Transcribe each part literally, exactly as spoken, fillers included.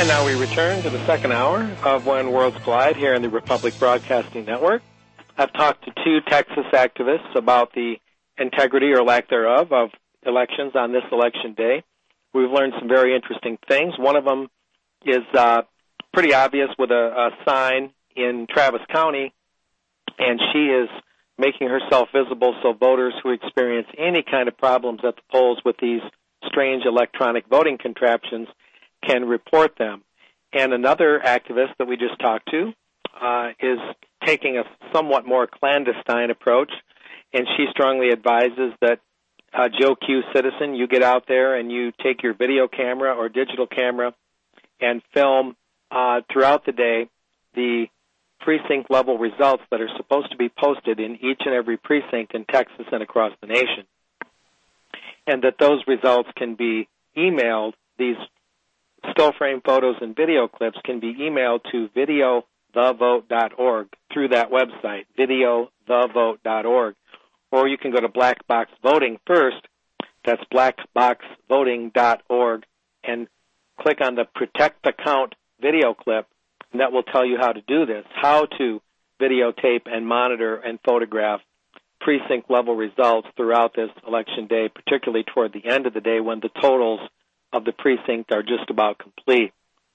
And now we return to the second hour of When Worlds Collide here in the Republic Broadcasting Network. I've talked to two Texas activists about the integrity or lack thereof of elections on this election day. We've learned some very interesting things. One of them is uh, pretty obvious with a, a sign in Travis County, and she is making herself visible so voters who experience any kind of problems at the polls with these strange electronic voting contraptions can report them. And another activist that we just talked to uh, is taking a somewhat more clandestine approach, and she strongly advises that uh, Joe Q citizen, you get out there and you take your video camera or digital camera and film uh, throughout the day the precinct level results that are supposed to be posted in each and every precinct in Texas and across the nation, and that those results can be emailed, these still frame photos and video clips can be emailed to video the vote dot org through that website, video the vote dot org. Or you can go to Black Box Voting first, that's black box voting dot org, and click on the Protect Account video clip, and that will tell you how to do this, how to videotape and monitor and photograph precinct-level results throughout this election day, particularly toward the end of the day when the totals of the precinct are just about complete.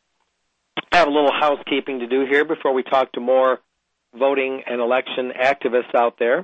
I have a little housekeeping to do here before we talk to more voting and election activists out there.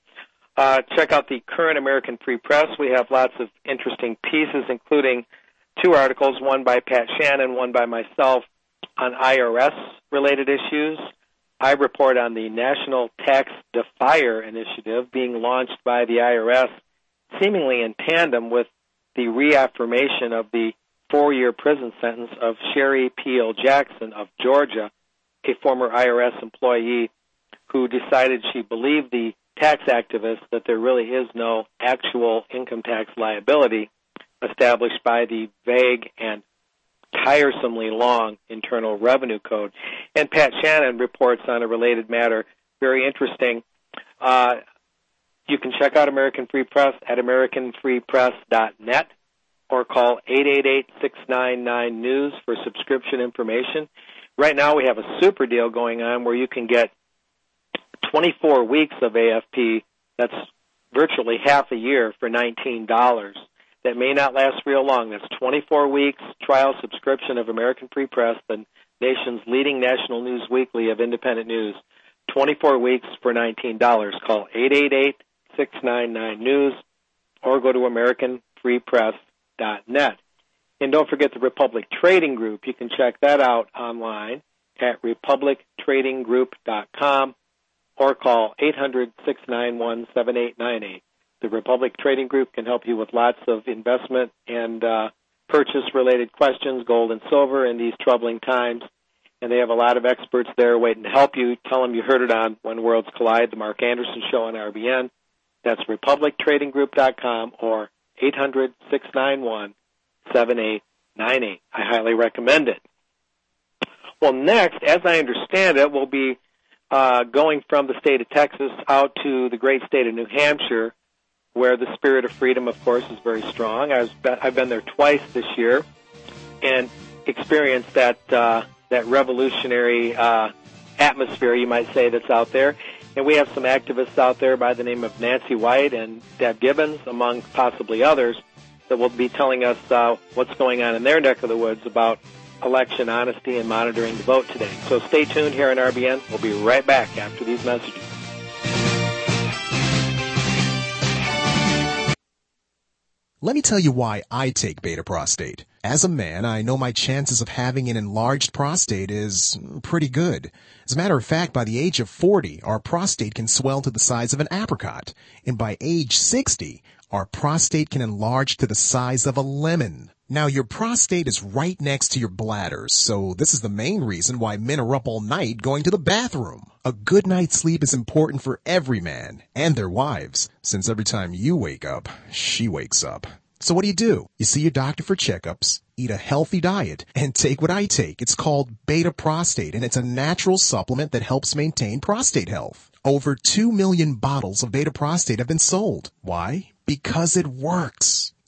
uh, check out the Current American Free Press. We have lots of interesting pieces, including two articles, one by Pat Shannon, one by myself, on I R S-related issues. I report on the National Tax Defier initiative being launched by the I R S, seemingly in tandem with the reaffirmation of the four-year prison sentence of Sherry Peel Jackson of Georgia, a former I R S employee who decided she believed the tax activists that there really is no actual income tax liability established by the vague and tiresomely long Internal Revenue Code. And Pat Shannon reports on a related matter, very interesting. Uh, you can check out American Free Press at american free press dot net or call eight eight eight, six nine nine, news for subscription information. Right now we have a super deal going on where you can get twenty-four weeks of A F P, that's virtually half a year, for nineteen dollars. That may not last real long. That's twenty-four weeks trial subscription of American Free Press, the nation's leading national news weekly of independent news. twenty-four weeks for nineteen dollars. Call eight eight eight, six nine nine, news or go to american free press dot net. And don't forget the Republic Trading Group. You can check that out online at republic trading group dot com or call eight hundred, six nine one, seven eight nine eight. The Republic Trading Group can help you with lots of investment and uh, purchase-related questions, gold and silver, in these troubling times. And they have a lot of experts there waiting to help you. Tell them you heard it on When Worlds Collide, the Mark Anderson Show on R B N. That's republic trading group dot com or eight hundred, six nine one, seven eight nine eight. I highly recommend it. Well, next, as I understand it, we'll be uh, going from the state of Texas out to the great state of New Hampshire, where the spirit of freedom, of course, is very strong. I was, I've been there twice this year and experienced that uh, that revolutionary uh, atmosphere, you might say, that's out there. And we have some activists out there by the name of Nancy White and Deb Gibbons, among possibly others, that will be telling us uh, what's going on in their neck of the woods about election honesty and monitoring the vote today. So stay tuned here on R B N. We'll be right back after these messages. Let me tell you why I take Beta Prostate. As a man, I know my chances of having an enlarged prostate is pretty good. As a matter of fact, by the age of forty, our prostate can swell to the size of an apricot. And by age sixty, our prostate can enlarge to the size of a lemon. Now, your prostate is right next to your bladder, so this is the main reason why men are up all night going to the bathroom. A good night's sleep is important for every man and their wives, since every time you wake up, she wakes up. So what do you do? You see your doctor for checkups, eat a healthy diet, and take what I take. It's called Beta Prostate, and it's a natural supplement that helps maintain prostate health. Over two million bottles of Beta Prostate have been sold. Why? Because it works.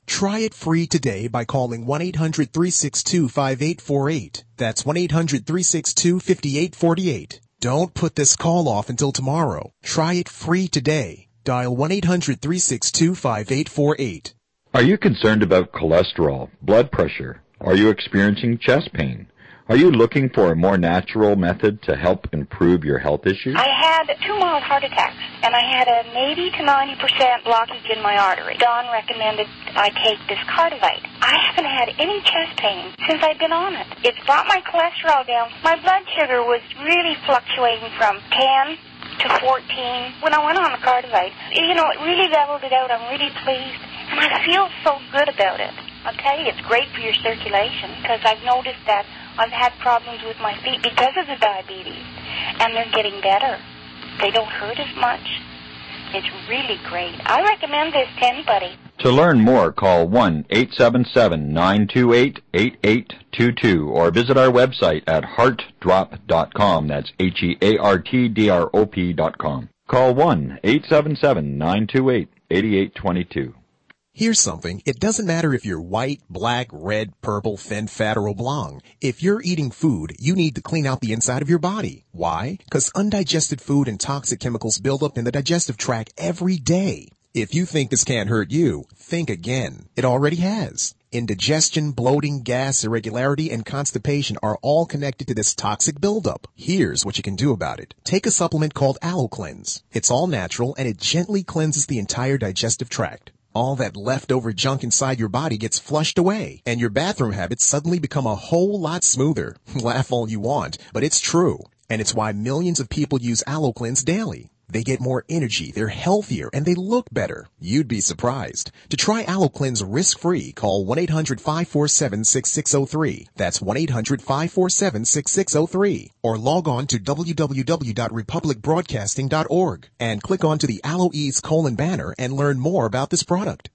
Try it free today by calling one eight hundred three six two five eight four eight. That's one eight hundred three six two five eight four eight. Don't put this call off until tomorrow. Try it free today. Dial one eight hundred three six two five eight four eight. Are you concerned about cholesterol, blood pressure? Are you experiencing chest pain? Are you looking for a more natural method to help improve your health issues? I had two mild heart attacks, and I had an eighty to ninety percent blockage in my artery. Don recommended I take this Cardivite. I haven't had any chest pain since I've been on it. It's brought my cholesterol down. My blood sugar was really fluctuating from ten to fourteen. When I went on the Cardivite, you know, it really leveled it out. I'm really pleased, and I feel so good about it. I'll tell you, it's great for your circulation, because I've noticed that I've had problems with my feet because of the diabetes, and they're getting better. They don't hurt as much. It's really great. I recommend this to anybody. To learn more, call one eight seven seven nine two eight eight eight two two or visit our website at heart drop dot com. That's H E A R T D R O P dot com. Call one eight seven seven nine two eight eight eight two two. Here's something. It doesn't matter if you're white, black, red, purple, thin, fat, or oblong. If you're eating food, you need to clean out the inside of your body. Why? Because undigested food and toxic chemicals build up in the digestive tract every day. If you think this can't hurt you, think again. It already has. Indigestion, bloating, gas, irregularity, and constipation are all connected to this toxic buildup. Here's what you can do about it. Take a supplement called AlloCleanse. It's all natural, and it gently cleanses the entire digestive tract. All that leftover junk inside your body gets flushed away, and your bathroom habits suddenly become a whole lot smoother. Laugh all you want, but it's true. And it's why millions of people use AlloCleanse daily. They get more energy, they're healthier, and they look better. You'd be surprised. To try AlloCleanse risk-free, call one eight hundred five four seven six six zero three. That's one eight hundred five four seven six six zero three. Or log on to w w w dot republic broadcasting dot org and click onto the AlloEase colon banner and learn more about this product.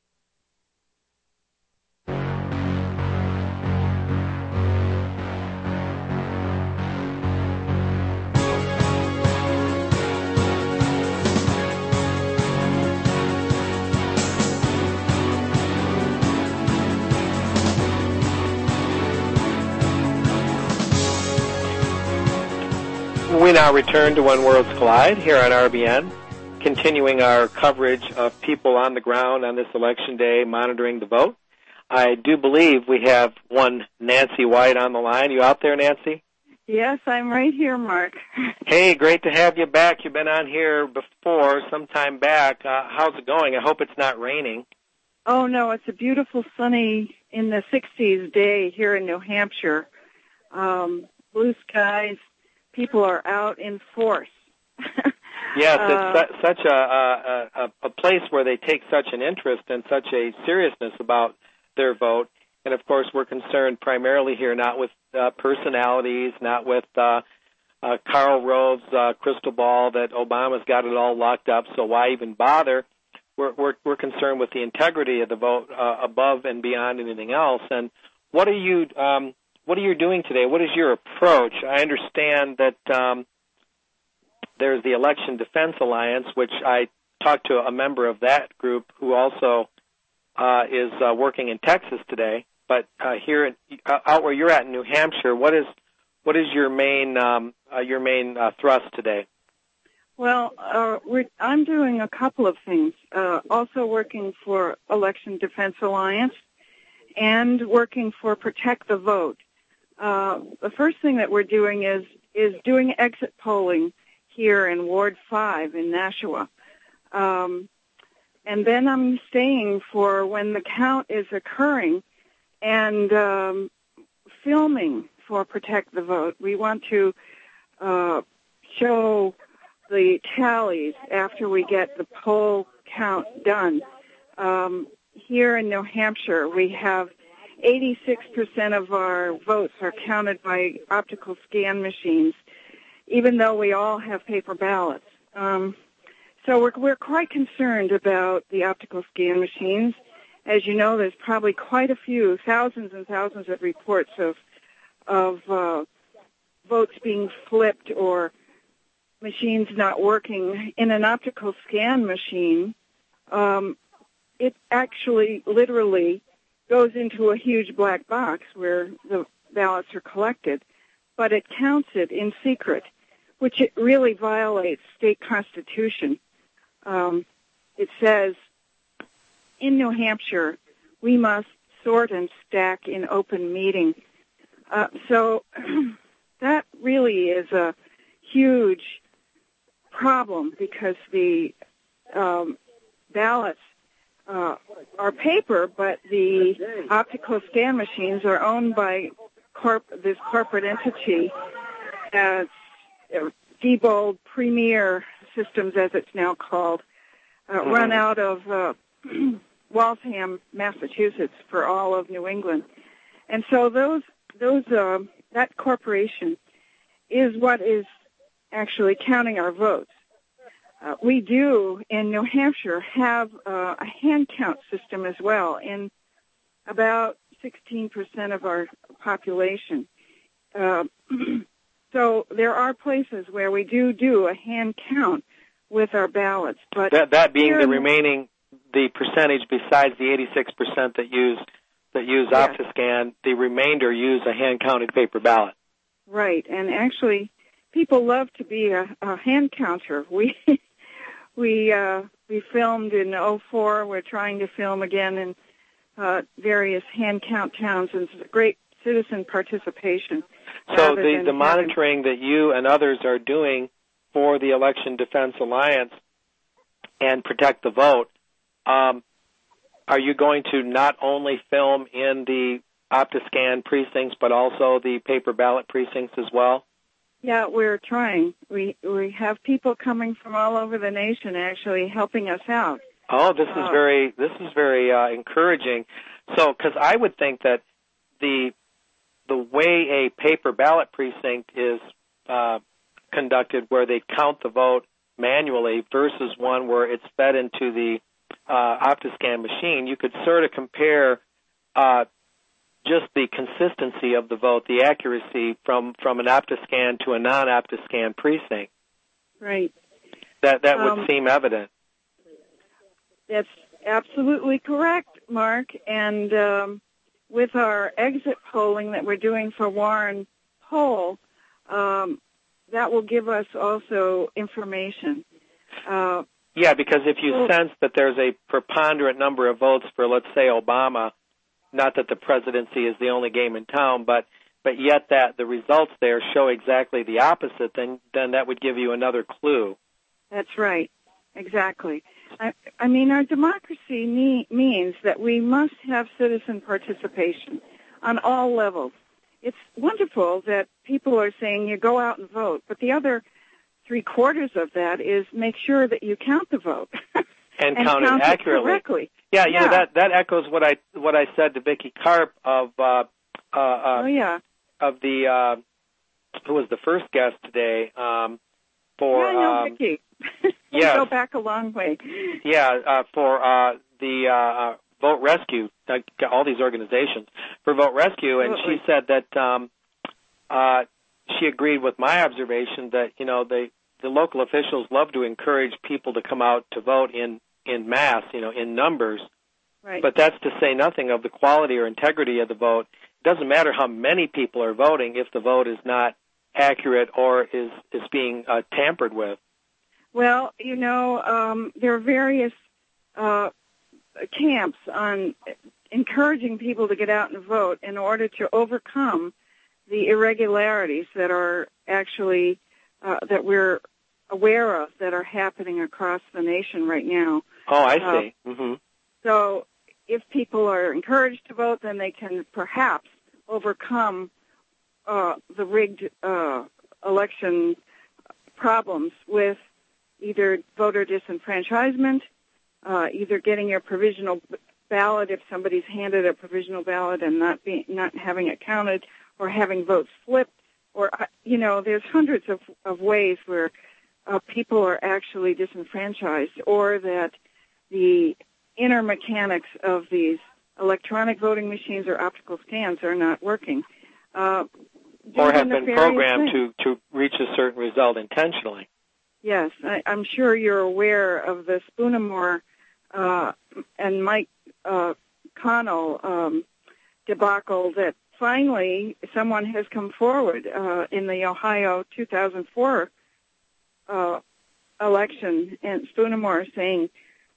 We now return to When Worlds Collide here on R B N, continuing our coverage of people on the ground on this election day monitoring the vote. I do believe we have one Nancy White on the line. You out there, Nancy? Yes, I'm right here, Mark. Hey, great to have you back. You've been on here before, some time back. Uh, how's it going? I hope it's not raining. Oh, no, it's a beautiful sunny in the sixties day here in New Hampshire. Um, blue skies. People are out in force. Yes, uh, it's su- such a, a, a place where they take such an interest and such a seriousness about their vote. And, of course, we're concerned primarily here not with uh, personalities, not with uh, uh, Karl Rove's uh, crystal ball that Obama's got it all locked up, so why even bother? We're, we're, we're concerned with the integrity of the vote uh, above and beyond anything else. And what are you... Um, What are you doing today? What is your approach? I understand that um, there's the Election Defense Alliance, which I talked to a member of that group who also uh, is uh, working in Texas today. But uh, here, in, uh, out where you're at in New Hampshire, what is what is your main um, uh, your main uh, thrust today? Well, uh, we're, I'm doing a couple of things. Uh, also working for Election Defense Alliance and working for Protect the Vote. Uh, the first thing that we're doing is is doing exit polling here in Ward five in Nashua. Um, and then I'm staying for when the count is occurring and um, filming for Protect the Vote. We want to uh, show the tallies after we get the poll count done. Um, here in New Hampshire, we have eighty-six percent of our votes are counted by optical scan machines, even though we all have paper ballots. Um, so we're, we're quite concerned about the optical scan machines. As you know, there's probably quite a few, thousands and thousands of reports of of uh, votes being flipped or machines not working. In an optical scan machine, um, it actually literally goes into a huge black box where the ballots are collected, but it counts it in secret, which it really violates state constitution. Um, it says, in New Hampshire, we must sort and stack in open meeting. Uh, so that really is a huge problem because the um, ballots uh, are paper, but the optical scan machines are owned by corp- this corporate entity as uh, Diebold Premier Systems, as it's now called, uh, mm-hmm. run out of uh, Waltham, Massachusetts, for all of New England. And so those those uh, that corporation is what is actually counting our votes. Uh, we do, in New Hampshire, have uh, a hand count system as well in about sixteen percent of our population. Uh, so there are places where we do do a hand count with our ballots. But that, that being the remaining, the percentage besides the eighty-six percent that use that use yes. OptiScan, the remainder use a hand-counted paper ballot. Right, and actually, people love to be a, a hand counter. We we uh, we filmed in oh four. We're trying to film again in uh, various hand count towns, and it's great citizen participation. So the, the monitoring that you and others are doing for the Election Defense Alliance and Protect the Vote, um, are you going to not only film in the OptiScan precincts, but also the paper ballot precincts as well? Yeah, we're trying. We we have people coming from all over the nation actually helping us out. Oh, this uh, is very this is very uh, encouraging. So, because I would think that the the way a paper ballot precinct is uh, conducted, where they count the vote manually, versus one where it's fed into the uh, OptiScan machine, you could sort of compare uh, just the consistency of the vote, the accuracy from, from an OptiScan to a non-OptiScan precinct. Right. That that would um, seem evident. That's absolutely correct, Mark. And um, with our exit polling that we're doing for Warren Poll, um, that will give us also information. Uh, yeah, because if you well, sense that there's a preponderant number of votes for, let's say, Obama, not that the presidency is the only game in town, but but yet that the results there show exactly the opposite, then then that would give you another clue. That's right. Exactly. I, I mean, our democracy me, means that we must have citizen participation on all levels. It's wonderful that people are saying you go out and vote, but the other three quarters of that is make sure that you count the vote and, and count, count it accurately. It correctly. Yeah, you yeah. know that that echoes what I what I said to Vicki Karp of uh, uh, uh, oh yeah of the uh, who was the first guest today um, for yeah, I know um, Vicki. we yes. go back a long way. Yeah, uh, for uh, the uh, Vote Rescue, uh, all these organizations for Vote Rescue, and Absolutely. she said that um, uh, she agreed with my observation that you know they the local officials love to encourage people to come out to vote in, in mass, you know, in numbers. Right. But that's to say nothing of the quality or integrity of the vote. It doesn't matter how many people are voting if the vote is not accurate or is, is being uh, tampered with. Well, you know, um, there are various uh, camps on encouraging people to get out and vote in order to overcome the irregularities that are actually Uh, that we're aware of that are happening across the nation right now. Oh, I uh, see. Mm-hmm. So if people are encouraged to vote, then they can perhaps overcome uh, the rigged uh, election problems with either voter disenfranchisement, uh, either getting your provisional ballot if somebody's handed a provisional ballot and not being, not having it counted, or having votes flipped. Or, you know, there's hundreds of, of ways where uh, people are actually disenfranchised, or that the inner mechanics of these electronic voting machines or optical scans are not working. Uh, or have been programmed things. to, to reach a certain result intentionally. Yes, I, I'm sure you're aware of the Spoonamore uh, and Mike uh, Connell um, debacle that finally someone has come forward uh, in the Ohio two thousand four uh, election and Spoonamore saying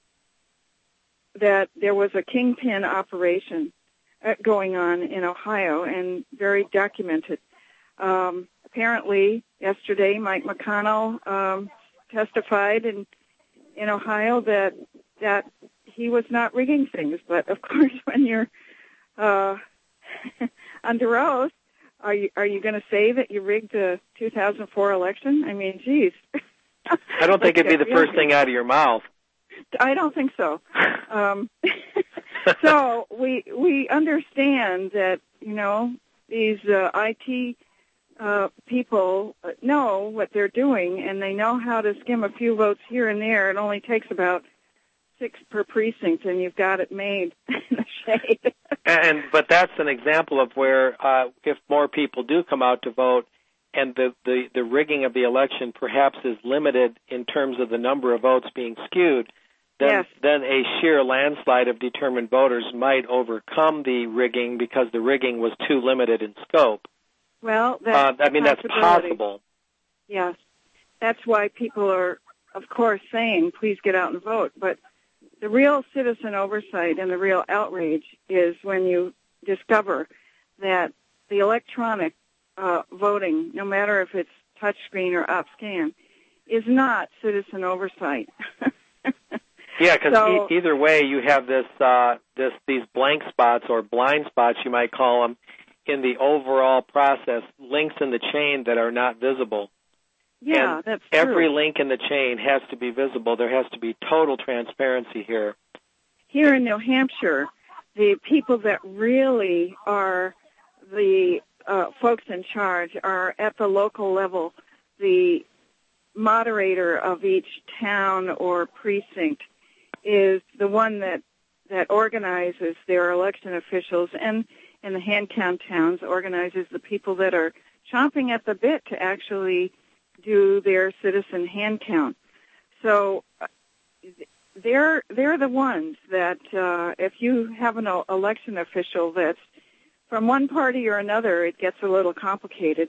that there was a kingpin operation uh, going on in Ohio and very documented. Um, apparently, yesterday, Mike McConnell um, testified in in Ohio that that he was not rigging things. But of course, when you're uh, under oath, are you are you going to say that you rigged the two thousand four election? I mean, geez. I don't think it'd be the first thing out of your mouth. I don't think so. Um, so we we understand that, you know, these uh, I T uh, people know what they're doing, and they know how to skim a few votes here and there. It only takes about six per precinct, and you've got it made in the shade. and but that's an example of where uh, if more people do come out to vote, and the, the, the rigging of the election perhaps is limited in terms of the number of votes being skewed, then, yes. then a sheer landslide of determined voters might overcome the rigging because the rigging was too limited in scope. Well, that's uh, I mean, that's possible. Yes. That's why people are, of course, saying, please get out and vote. But the real citizen oversight and the real outrage is when you discover that the electronic Uh, voting, no matter if it's touchscreen or op-scan, is not citizen oversight. Yeah, because so, e- either way, you have this, uh, this, these blank spots or blind spots, you might call them, in the overall process, links in the chain that are not visible. Yeah, and that's true. Every link in the chain has to be visible. There has to be total transparency here. Here in New Hampshire, the people that really are the Uh, folks in charge are at the local level. The moderator of each town or precinct is the one that, that organizes their election officials, and in the hand count towns organizes the people that are chomping at the bit to actually do their citizen hand count. So uh, they're they're the ones that uh, if you have an election official that's from one party or another, it gets a little complicated.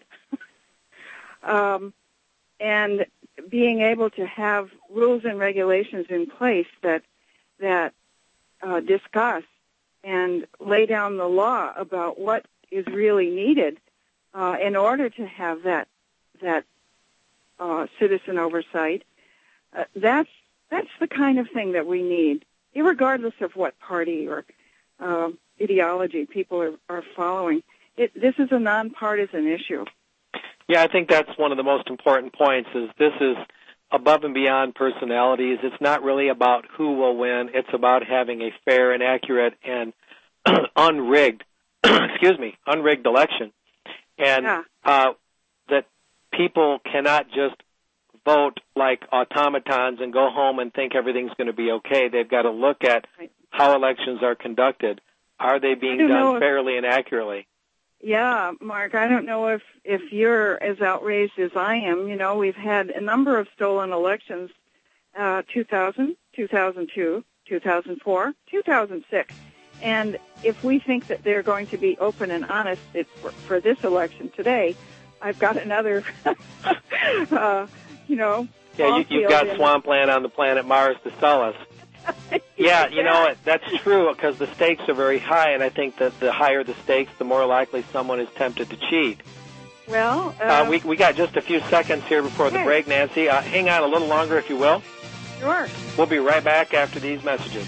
um, and being able to have rules and regulations in place that that uh, discuss and lay down the law about what is really needed uh, in order to have that that uh, citizen oversight. Uh, that's that's the kind of thing that we need, irregardless of what party or uh, ideology people are, are following. It, this is a nonpartisan issue. Yeah, I think that's one of the most important points, is this is above and beyond personalities. It's not really about who will win. It's about having a fair and accurate and unrigged, excuse me, unrigged election. And yeah. uh, that people cannot just vote like automatons and go home and think everything's going to be okay. They've got to look at right. how elections are conducted. Are they being done fairly and accurately? Yeah, Mark, I don't know if, if you're as outraged as I am. You know, we've had a number of stolen elections, uh, two thousand, two thousand two, two thousand four, two thousand six. And if we think that they're going to be open and honest it, for, for this election today, I've got another, uh, you know. Yeah, you, you've got swampland on the planet Mars to sell us. Yeah, you know, that's true because the stakes are very high, and I think that the higher the stakes, the more likely someone is tempted to cheat. Well, uh, uh, we we got just a few seconds here before okay. the break, Nancy. Uh, hang on a little longer, if you will. Sure. We'll be right back after these messages.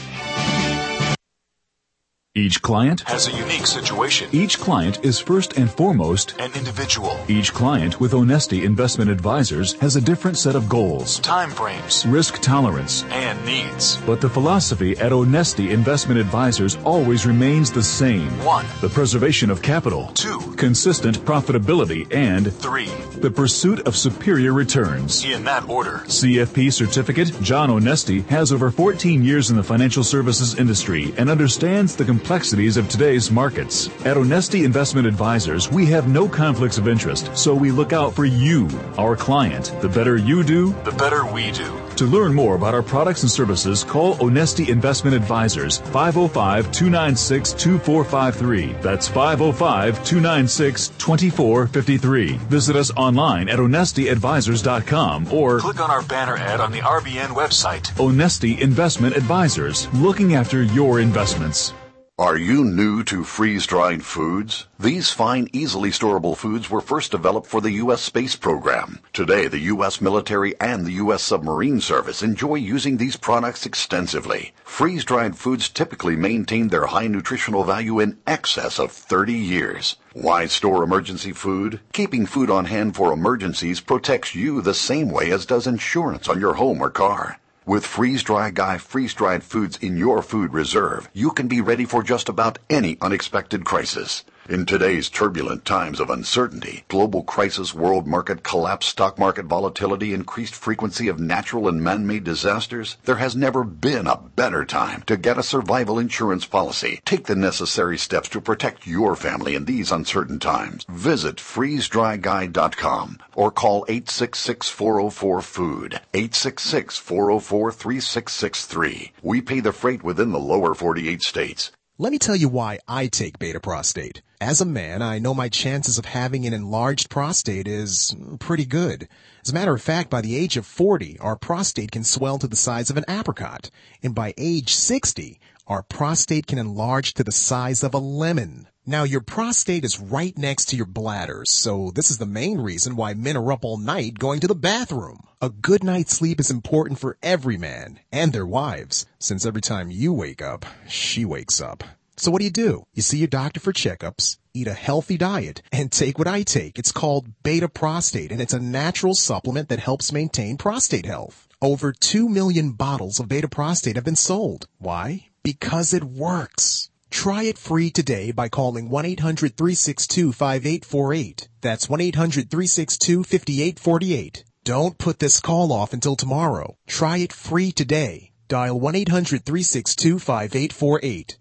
Each client has a unique situation. Each client is first and foremost an individual. Each client with Onesti Investment Advisors has a different set of goals, time frames, risk tolerance, and needs. But the philosophy at Onesti Investment Advisors always remains the same. One, the preservation of capital. Two, consistent profitability. And three, the pursuit of superior returns. In that order. C F P certificate John Onesti has over fourteen years in the financial services industry and understands the complexities of today's markets. At Onesti Investment Advisors, we have no conflicts of interest, so we look out for you, our client. The better you do, the better we do. To learn more about our products and services, call Onesti Investment Advisors, five oh five, two nine six, two four five three. That's five oh five, two nine six, two four five three. Visit us online at onesti advisors dot com or click on our banner ad on the R B N website. Onesti Investment Advisors, looking after your investments. Are you new to freeze-dried foods? These fine, easily storable foods were first developed for the U S space program. Today, the U S military and the U S submarine service enjoy using these products extensively. Freeze-dried foods typically maintain their high nutritional value in excess of thirty years. Why store emergency food? Keeping food on hand for emergencies protects you the same way as does insurance on your home or car. With Freeze-Dry Guy freeze-dried foods in your food reserve, you can be ready for just about any unexpected crisis. In today's turbulent times of uncertainty, global crisis, world market collapse, stock market volatility, increased frequency of natural and man-made disasters, there has never been a better time to get a survival insurance policy. Take the necessary steps to protect your family in these uncertain times. Visit freeze dry guy dot com or call eight six six, four oh four, food, eight six six, four oh four, three six six three. We pay the freight within the lower forty-eight states. Let me tell you why I take Beta Prostate. As a man, I know my chances of having an enlarged prostate is pretty good. As a matter of fact, by the age of forty, our prostate can swell to the size of an apricot. And by age sixty, our prostate can enlarge to the size of a lemon. Now, your prostate is right next to your bladder, so this is the main reason why men are up all night going to the bathroom. A good night's sleep is important for every man and their wives, since every time you wake up, she wakes up. So what do you do? You see your doctor for checkups, eat a healthy diet, and take what I take. It's called Beta Prostate, and it's a natural supplement that helps maintain prostate health. Over two million bottles of Beta Prostate have been sold. Why? Because it works. Try it free today by calling one eight hundred, three six two, five eight four eight. That's one eight hundred, three six two, five eight four eight. Don't put this call off until tomorrow. Try it free today. Dial one eight hundred, three six two, five eight four eight.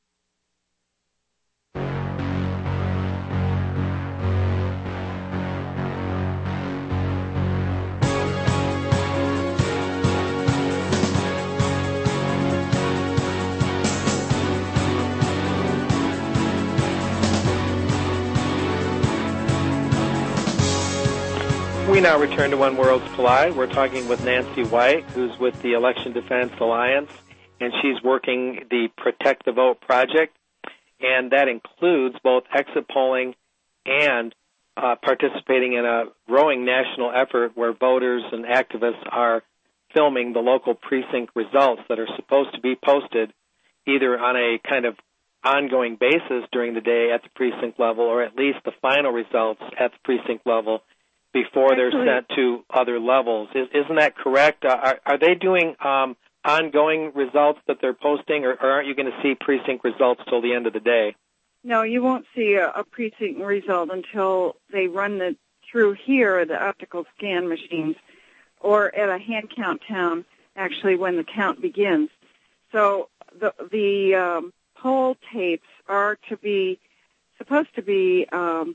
We now return to When Worlds Collide. We're talking with Nancy White, who's with the Election Defense Alliance, and she's working the Protect the Vote project, and that includes both exit polling and uh, participating in a growing national effort where voters and activists are filming the local precinct results that are supposed to be posted either on a kind of ongoing basis during the day at the precinct level or at least the final results at the precinct level before Actually, they're sent to other levels. Is, isn't that correct? Uh, are, are they doing um, ongoing results that they're posting, or, or aren't you going to see precinct results till the end of the day? No, you won't see a, a precinct result until they run the through here, the optical scan machines, or at a hand count town, actually, when the count begins. So the, the um, poll tapes are to be, supposed to be um,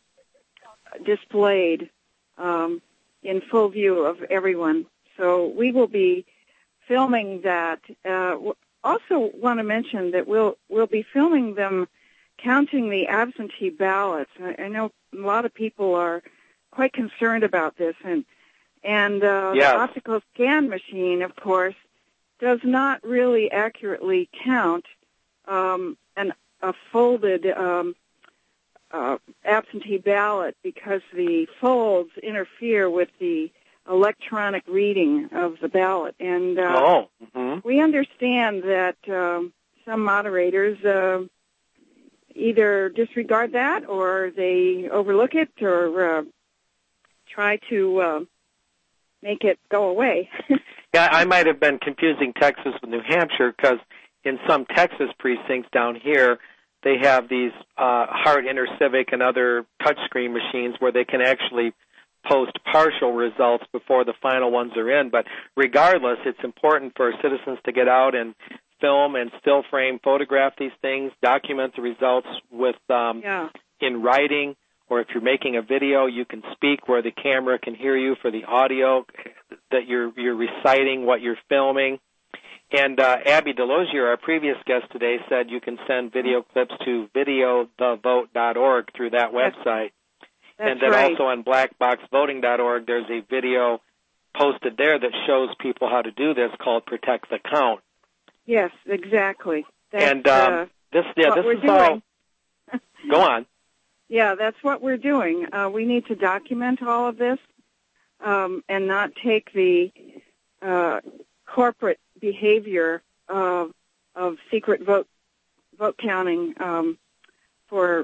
displayed Um, in full view of everyone. So we will be filming that. Uh, also want to mention that we'll we'll be filming them counting the absentee ballots. I, I know a lot of people are quite concerned about this, and and uh, yes. the optical scan machine, of course, does not really accurately count um, an a folded Um, Uh, absentee ballot because the folds interfere with the electronic reading of the ballot. And uh, oh. mm-hmm. we understand that um, some moderators uh, either disregard that or they overlook it or uh, try to uh, make it go away. Yeah, I might have been confusing Texas with New Hampshire because in some Texas precincts down here, they have these uh, Hart InterCivic and other touchscreen machines where they can actually post partial results before the final ones are in. But regardless, it's important for citizens to get out and film and still frame, photograph these things, document the results with um, yeah. in writing, or if you're making a video, you can speak where the camera can hear you for the audio. that you're you're reciting what you're filming. And uh, Abby Delosier, our previous guest today, said you can send video clips to video the vote dot org through that website. That's and then right. also on black box voting dot org, there's a video posted there that shows people how to do this called Protect the Count. Yes, exactly. That's, and um, uh, this, yeah, this we're is doing. all. Go on. Yeah, that's what we're doing. Uh, we need to document all of this um, and not take the uh, corporate behavior of, of secret vote vote counting um, for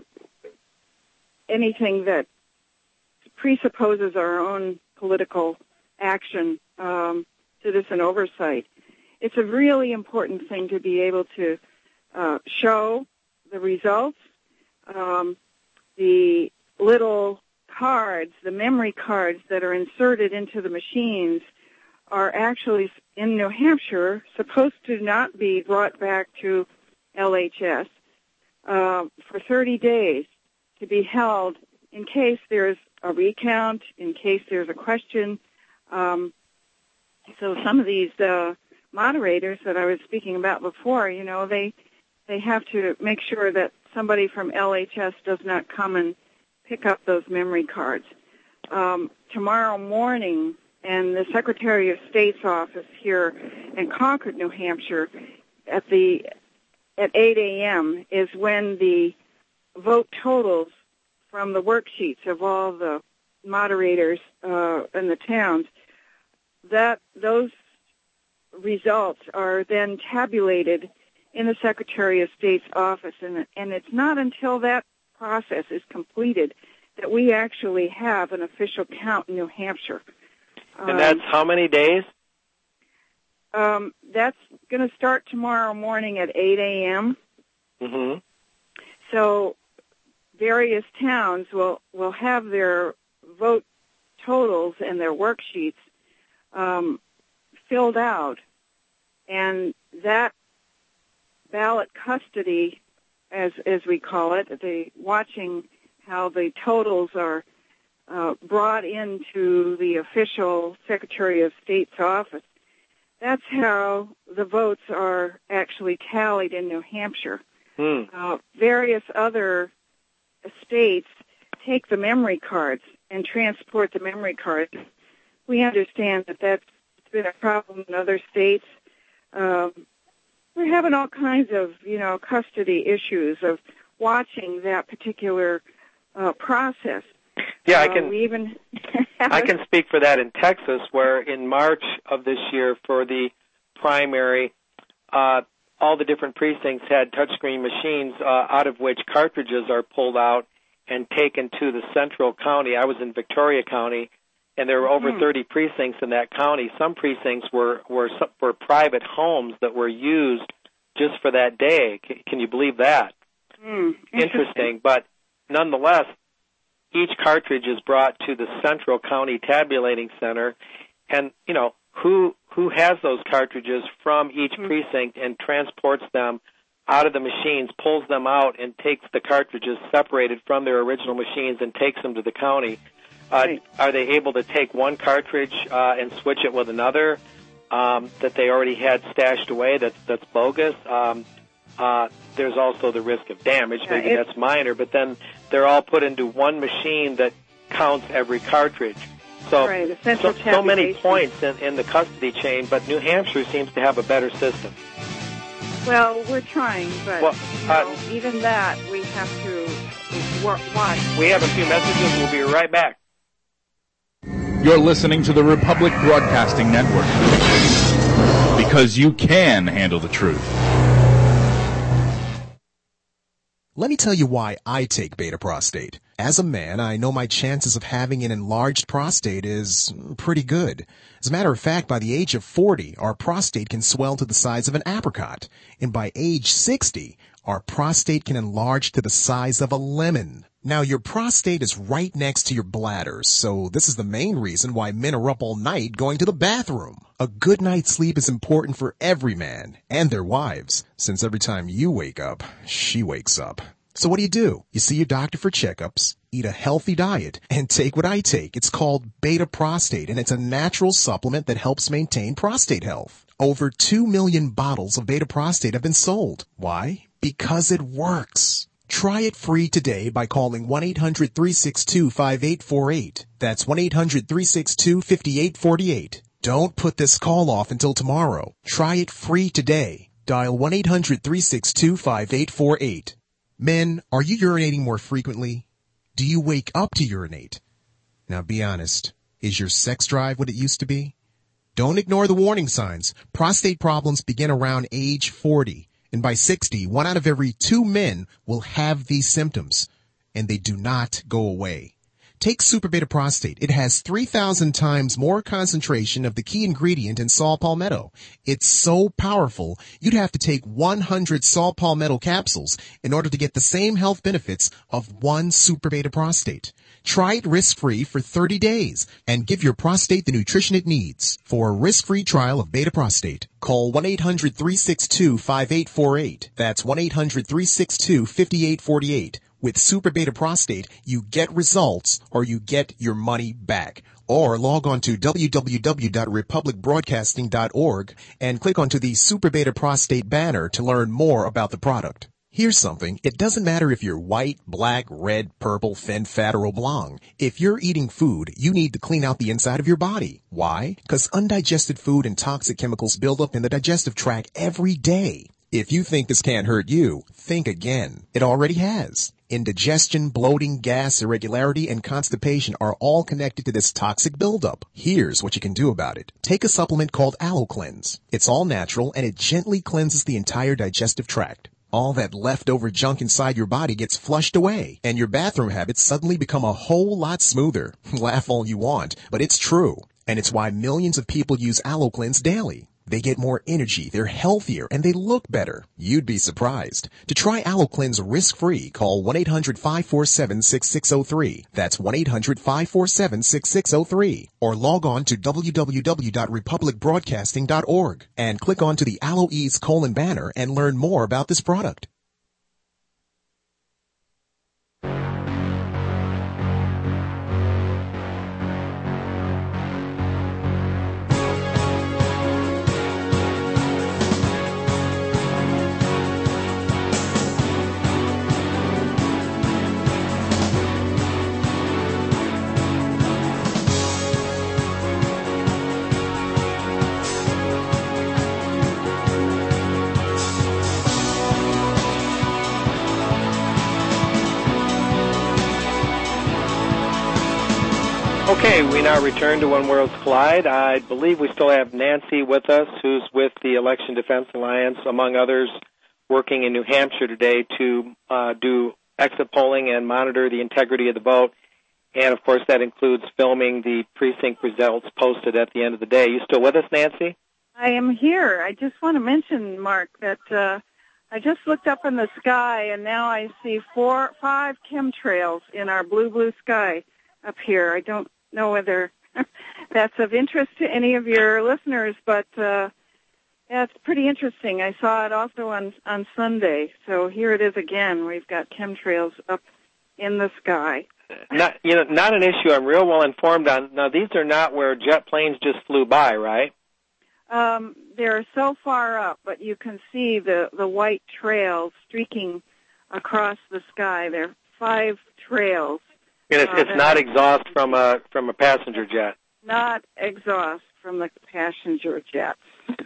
anything that presupposes our own political action, um, citizen oversight. It's a really important thing to be able to uh, show the results. Um, the little cards, the memory cards that are inserted into the machines are actually, in New Hampshire, supposed to not be brought back to L H S uh, for thirty days to be held in case there's a recount, in case there's a question. Um, so some of these uh, moderators that I was speaking about before, you know, they they have to make sure that somebody from L H S does not come and pick up those memory cards. Um, tomorrow morning, and the Secretary of State's office here in Concord, New Hampshire, at the at eight a.m. is when the vote totals from the worksheets of all the moderators uh, in the towns, that those results are then tabulated in the Secretary of State's office, and, and it's not until that process is completed that we actually have an official count in New Hampshire. And that's how many days? Um, that's going to start tomorrow morning at eight a.m. Mm-hmm. So various towns will, will have their vote totals and their worksheets um, filled out, and that ballot custody, as as we call it, the watching how the totals are uh, brought into the official Secretary of State's office. That's how the votes are actually tallied in New Hampshire. Hmm. Uh, various other states take the memory cards and transport the memory cards. We understand that that's been a problem in other states. Um, we're having all kinds of, you know, custody issues of watching that particular uh, process. Yeah, I uh, can. We even I can speak for that in Texas, where in March of this year for the primary, uh, all the different precincts had touchscreen machines, uh, out of which cartridges are pulled out and taken to the central county. I was in Victoria County, and there were over mm-hmm. thirty precincts in that county. Some precincts were, were, were private homes that were used just for that day. Can, can you believe that? Mm, interesting. Interesting, but nonetheless, each cartridge is brought to the central county tabulating center, and, you know, who who has those cartridges from each mm-hmm. precinct and transports them out of the machines, pulls them out, and takes the cartridges separated from their original machines and takes them to the county? Uh, right. Are they able to take one cartridge uh, and switch it with another um, that they already had stashed away that's, that's bogus? Um, uh, there's also the risk of damage. Yeah, Maybe it, that's minor, but then they're all put into one machine that counts every cartridge. So, right, so, so many points in, in the custody chain, but New Hampshire seems to have a better system. Well, we're trying, but well, you know, uh, even that we have to work, watch. We have a few messages. We'll be right back. You're listening to the Republic Broadcasting Network, because you can handle the truth. Let me tell you why I take Beta Prostate. As a man, I know my chances of having an enlarged prostate is pretty good. As a matter of fact, by the age of forty, our prostate can swell to the size of an apricot. And by age sixty, our prostate can enlarge to the size of a lemon. Now, your prostate is right next to your bladder, so this is the main reason why men are up all night going to the bathroom. A good night's sleep is important for every man and their wives, since every time you wake up, she wakes up. So what do you do? You see your doctor for checkups, Eat a healthy diet and take what I take. It's called Beta Prostate, and it's a natural supplement that helps maintain prostate health. Over two million bottles of Beta Prostate have been sold. Why? Because it works. Try it free today by calling one eight hundred three six two five eight four eight. That's one eight hundred three six two five eight four eight. Don't put this call off until tomorrow. Try it free today. Dial one eight hundred three six two five eight four eight. Men, are you urinating more frequently? Do you wake up to urinate? Now be honest. Is your sex drive what it used to be? Don't ignore the warning signs. Prostate problems begin around age forty. And by sixty, one out of every two men will have these symptoms. And they do not go away. Take Super Beta Prostate. It has three thousand times more concentration of the key ingredient in saw palmetto. It's so powerful, you'd have to take one hundred saw palmetto capsules in order to get the same health benefits of one Super Beta Prostate. Try it risk-free for thirty days and give your prostate the nutrition it needs. For a risk-free trial of Beta Prostate, call one eight hundred three six two five eight four eight. That's one eight hundred three six two five eight four eight. With Super Beta Prostate, you get results or you get your money back. Or log on to w w w dot republic broadcasting dot org and click onto the Super Beta Prostate banner to learn more about the product. Here's something. It doesn't matter if you're white, black, red, purple, thin, fat, or oblong. If you're eating food, you need to clean out the inside of your body. Why? Because undigested food and toxic chemicals build up in the digestive tract every day. If you think this can't hurt you, think again. It already has. Indigestion, bloating, gas, irregularity, and constipation are all connected to this toxic buildup. Here's what you can do about it. Take a supplement called AlloCleanse. It's all natural, and it gently cleanses the entire digestive tract. All that leftover junk inside your body gets flushed away, and your bathroom habits suddenly become a whole lot smoother. Laugh all you want, but it's true. And it's why millions of people use AlloCleanse daily. They get more energy, they're healthier, and they look better. You'd be surprised. To try AlloCleanse risk-free, call one eight hundred five four seven six six zero three. That's one eight hundred five four seven six six zero three. Or log on to w w w dot republic broadcasting dot org and click onto the AlloEase colon banner and learn more about this product. Okay, we now return to When Worlds Collide. I believe we still have Nancy with us, who's with the Election Defense Alliance, among others, working in New Hampshire today to uh, do exit polling and monitor the integrity of the vote. And, of course, that includes filming the precinct results posted at the end of the day. You still with us, Nancy? I am here. I just want to mention, Mark, that uh, I just looked up in the sky, and now I see four, five chemtrails in our blue, blue sky up here. I don't know whether that's of interest to any of your listeners, but uh, yeah, it's pretty interesting. I saw it also on, on Sunday, so here it is again. We've got chemtrails up in the sky. Not, you know, not an issue I'm real well informed on. Now, these are not where jet planes just flew by, right? Um, they're so far up, but you can see the, the white trails streaking across the sky. There are five trails. And it's, it's not exhaust from a from a passenger jet. Not exhaust from the passenger jets.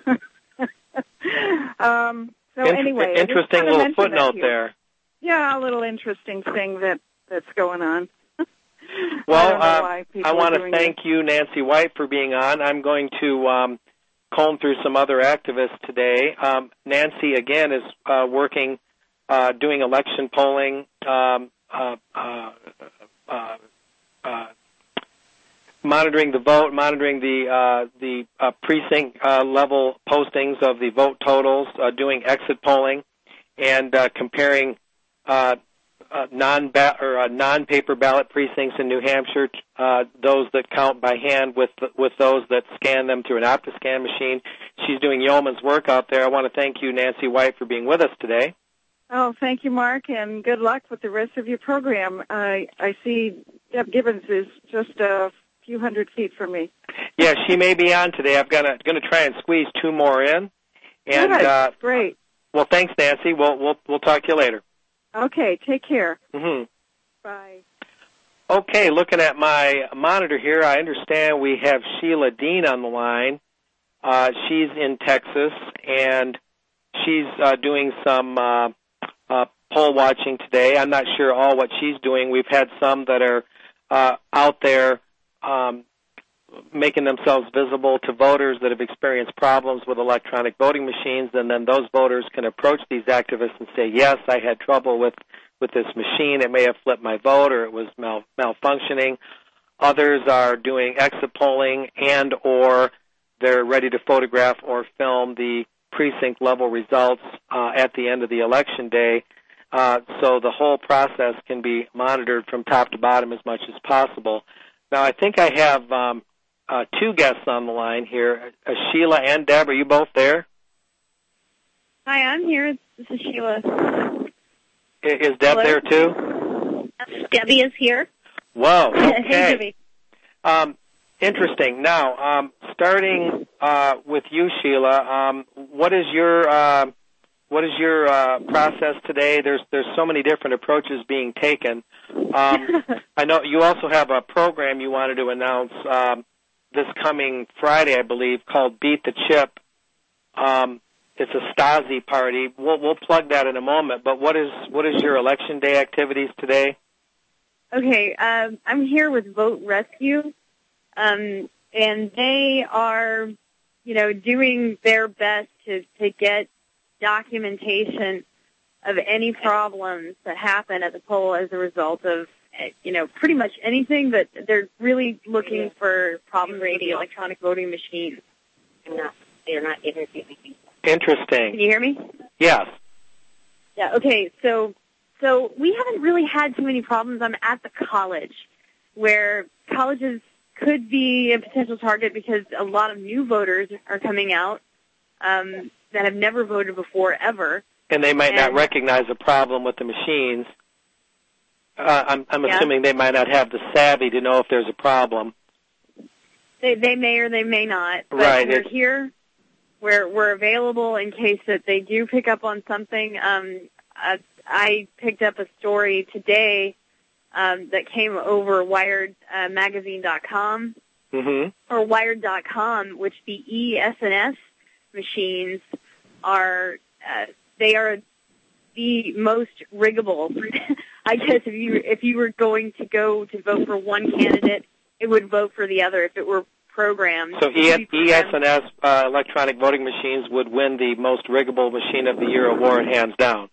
um, so In- anyway, interesting little footnote there. Yeah, a little interesting thing that, that's going on. Well, I, uh, I want to thank it. you, Nancy White, for being on. I'm going to um, comb through some other activists today. Um, Nancy, again, is uh, working, uh, doing election polling, um, uh, uh, uh, uh, monitoring the vote, monitoring the uh, the uh, precinct uh, level postings of the vote totals, uh, doing exit polling, and uh, comparing uh, uh, non or uh, non-paper ballot precincts in New Hampshire, uh, those that count by hand with with those that scan them through an OptiScan machine. She's doing yeoman's work out there. I want to thank you, Nancy White, for being with us today. Oh, thank you, Mark, and good luck with the rest of your program. I I see Deb Gibbons is just a few hundred feet from me. Yeah, she may be on today. I'm gonna gonna try and squeeze two more in. And Good. uh, Great. Well, thanks, Nancy. We'll we'll we'll talk to you later. Okay. Take care. Mm-hmm. Bye. Okay, looking at my monitor here, I understand we have Sheila Dean on the line. Uh, she's in Texas, and she's uh, doing some uh, uh, poll watching today. I'm not sure all what she's doing. We've had some that are uh, out there um, making themselves visible to voters that have experienced problems with electronic voting machines, and then those voters can approach these activists and say, yes, I had trouble with, with this machine. It may have flipped my vote or it was mal- malfunctioning. Others are doing exit polling and or they're ready to photograph or film the precinct-level results uh, at the end of the election day. Uh, so the whole process can be monitored from top to bottom as much as possible. Now, I think I have um, uh, two guests on the line here, uh, Sheila and Deb. Are you both there? Hi, I'm here. This is Sheila. Is, is Deb Hello? there too? Debbie is here. Whoa, okay. Hey, Debbie. Um, interesting. Now, um, starting uh, with you, Sheila, um, what is your uh, what is your uh, process today? There's there's so many different approaches being taken. Um, I know you also have a program you wanted to announce um, this coming Friday, I believe, called Beat the Chip. Um, it's a Stasi party. We'll we'll plug that in a moment. But what is what is your election day activities today? Okay, um, I'm here with Vote Rescue, um, and they are, you know, doing their best to, to get documentation of any problems that happen at the poll as a result of, you know, pretty much anything, but they're really looking for problem-rated electronic voting machines. They're not, they're not interviewing me. Interesting. Can you hear me? Yes. Yeah, okay, so so we haven't really had too many problems. I'm at the college, where colleges could be a potential target because a lot of new voters are coming out um, that have never voted before, ever. And they might and, not recognize a problem with the machines. Uh, I'm, I'm yeah. assuming they might not have the savvy to know if there's a problem. They, they may or they may not. But right. we're it's, here. We're, we're available in case that they do pick up on something. Um, uh, I picked up a story today um, that came over Wired uh, Magazine dot com mm-hmm. or Wired dot com, which the E S N S machines are. Uh, they are the most riggable. I guess if you if you were going to go to vote for one candidate, it would vote for the other if it were programmed. So E S N S uh, electronic voting machines would win the most riggable machine of the year award, hands down.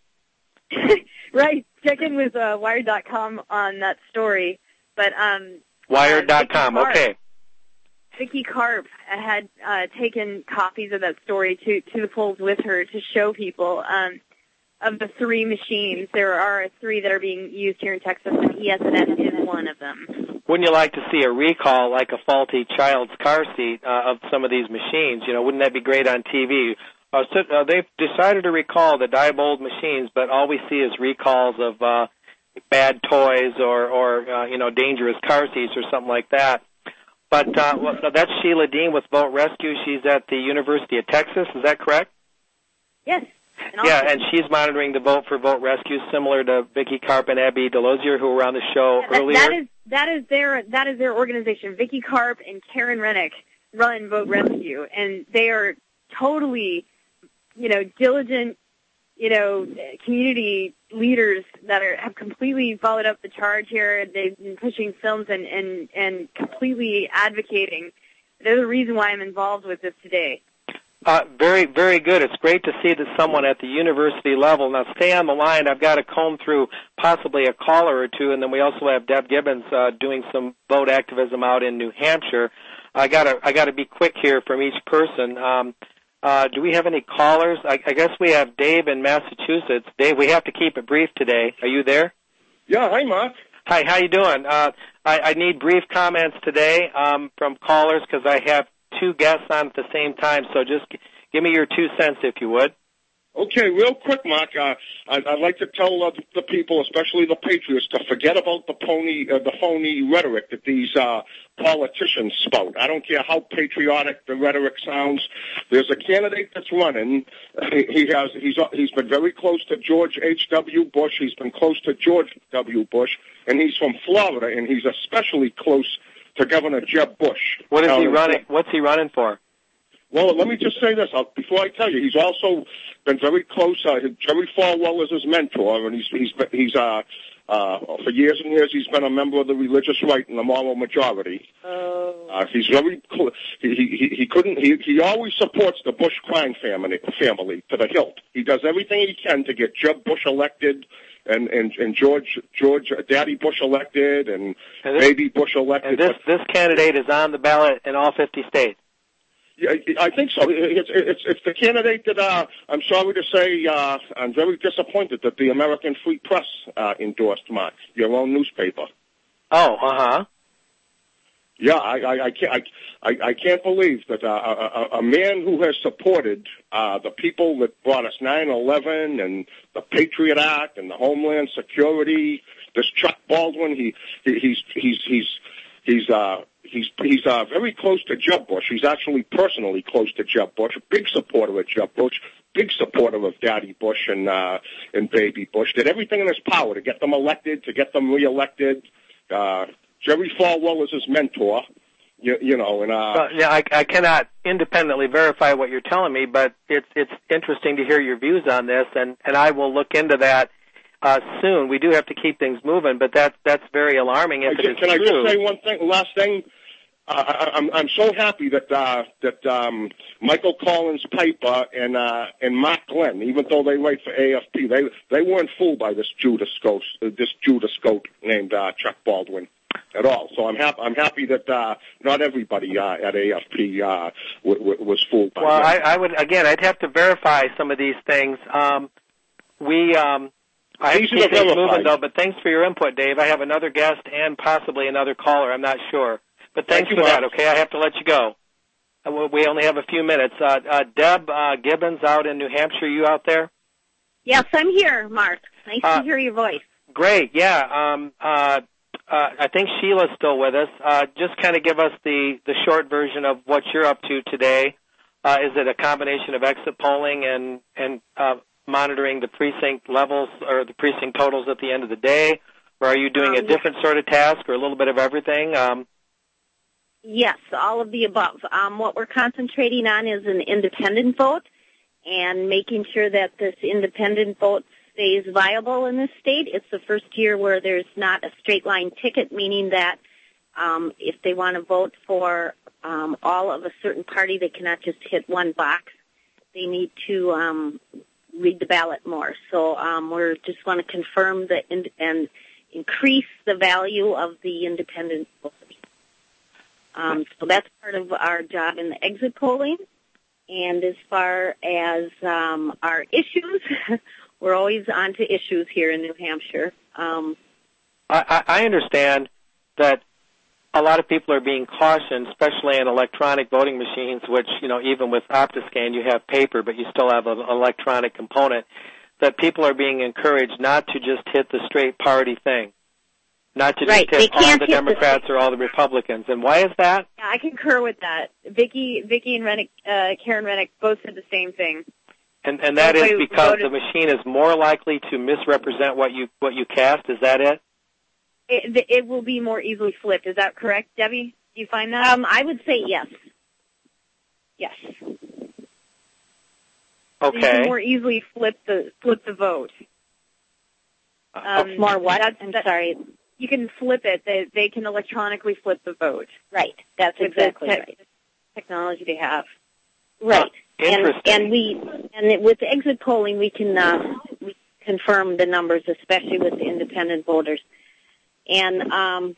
Right. Check in with uh, Wired dot com on that story. But um, Wired dot com, uh, okay. Vicky Karp had uh, taken copies of that story to, to the polls with her to show people. Um, of the three machines, there are three that are being used here in Texas, and E S N S is one of them. Wouldn't you like to see a recall, like a faulty child's car seat, uh, of some of these machines? You know, wouldn't that be great on T V? Uh, so, uh, they've decided to recall the Diebold machines, but all we see is recalls of uh, bad toys or, or uh, you know, dangerous car seats or something like that. But uh, well, that's Sheila Dean with Vote Rescue. She's at the University of Texas. Is that correct? Yes. And yeah, and she's monitoring the vote for Vote Rescue, similar to Vicky Karp and Abby Delosier, who were on the show that, earlier. That is that is their that is their organization. Vicky Karp and Karen Rennick run Vote Rescue, and they are totally, you know, diligent, you know, community leaders that are have completely followed up the charge here. They've been pushing films and and and completely advocating. They're the reason why I'm involved with this today. Uh, very, very good. It's great to see that someone at the university level. Now, stay on the line. I've got to comb through possibly a caller or two, and then we also have Deb Gibbons uh, doing some vote activism out in New Hampshire. I got to, I got to be quick here from each person. Um, uh, do we have any callers? I, I guess we have Dave in Massachusetts. Dave, we have to keep it brief today. Are you there? Yeah. Hi, Mark. Hi. How you doing? Uh, I, I need brief comments today um, from callers because I have two guests on at the same time, so just give me your two cents if you would. Okay, real quick, Mark. Uh, I'd, I'd like to tell uh, the people, especially the patriots, to forget about the pony, uh, the phony rhetoric that these uh, politicians spout. I don't care how patriotic the rhetoric sounds. There's a candidate that's running. He, he has he's he's been very close to George H W. Bush. He's been close to George W. Bush, and he's from Florida, and he's especially close to Governor Jeb Bush. What is he running? What's he running for? Well, let me just say this. I'll, before I tell you, he's also been very close. Uh, Jerry Falwell is his mentor, and he's he's he's uh, uh, for years and years he's been a member of the religious right and the moral majority. Oh. Uh, he's very cl- he, he he couldn't he he always supports the Bush crime family family to the hilt. He does everything he can to get Jeb Bush elected. And, and and George George uh, Daddy Bush elected and, and this, Baby Bush elected. And this this candidate is on the ballot in all fifty states. Yeah, I think so. It's it's it's the candidate that uh, I'm sorry to say uh, I'm very disappointed that the American Free Press uh, endorsed, Mark, your own newspaper. Oh, uh huh. Yeah, I I, I can't I, I can't believe that uh, a, a man who has supported uh, the people that brought us nine eleven and the Patriot Act and the Homeland Security. This Chuck Baldwin, he, he he's he's he's he's uh he's he's uh very close to Jeb Bush. He's actually personally close to Jeb Bush. A big supporter of Jeb Bush. Big supporter of Daddy Bush and uh, and Baby Bush. Did everything in his power to get them elected, to get them reelected. Uh, Jerry Falwell is his mentor, you, you know, and uh, well, yeah, I, I cannot independently verify what you're telling me, but it's it's interesting to hear your views on this, and, and I will look into that uh, soon. We do have to keep things moving, but that's that's very alarming if I, it is can true. I just say one thing? Last thing, uh, I, I'm I'm so happy that uh, that um, Michael Collins Piper and uh, and Mark Glenn, even though they write for A F P, they they weren't fooled by this Judas Goat, this Judas Goat named uh, Chuck Baldwin. At all, so I'm happy. I'm happy that uh, not everybody uh, at A F P uh, w- w- was fooled by well, that. I, I would again. I'd have to verify some of these things. Um, we, um, I have to keep things moving though. But thanks for your input, Dave. I have another guest and possibly another caller. I'm not sure, but thanks Thank for you, that. Okay, I have to let you go. Uh, we only have a few minutes. Uh, uh, Deb uh, Gibbons out in New Hampshire. You out there? Yes, I'm here, Mark. Nice uh, to hear your voice. Great. Yeah. Um, uh, Uh, I think Sheila's still with us. Uh, just kind of give us the, the short version of what you're up to today. Uh, is it a combination of exit polling and, and uh, monitoring the precinct levels or the precinct totals at the end of the day? Or are you doing um, a different sort of task or a little bit of everything? Um, yes, all of the above. Um, what we're concentrating on is an independent vote and making sure that this independent vote stays viable in this state. It's the first year where there's not a straight line ticket, meaning that um, if they want to vote for um, all of a certain party, they cannot just hit one box. They need to um, read the ballot more. So um, we're just want to confirm the in- and increase the value of the independent vote. Um, so that's part of our job in the exit polling. And as far as um, our issues, we're always on to issues here in New Hampshire. Um, I, I understand that a lot of people are being cautioned, especially in electronic voting machines, which, you know, even with OptiScan, you have paper, but you still have an electronic component, that people are being encouraged not to just hit the straight party thing, not to right. just hit all the Democrats the or all the Republicans. And why is that? Yeah, I concur with that. Vicky, Vicky and Rennick, uh, Karen Rennick both said the same thing. And, and that is because the machine is more likely to misrepresent what you what you cast. Is that it? It, it will be more easily flipped. Is that correct, Debbie? Do you find that? Um, I would say yes. Yes. Okay. So you can more easily flip the flip the vote. Um, more what? That's, I'm that, sorry. You can flip it. They, they can electronically flip the vote. Right. That's with exactly the te- right. Technology they have. Right. Interesting. And, and we and with exit polling, we can uh, we confirm the numbers, especially with the independent voters. And um,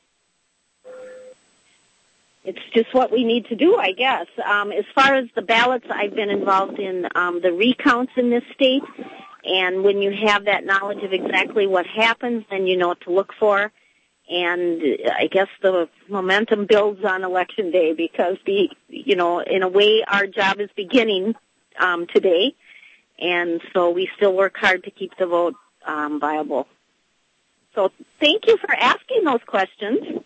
it's just what we need to do, I guess. Um, as far as the ballots, I've been involved in um, the recounts in this state. And when you have that knowledge of exactly what happens, then you know what to look for. And I guess the momentum builds on Election Day because, the you know, in a way, our job is beginning um, today. And so we still work hard to keep the vote um, viable. So thank you for asking those questions.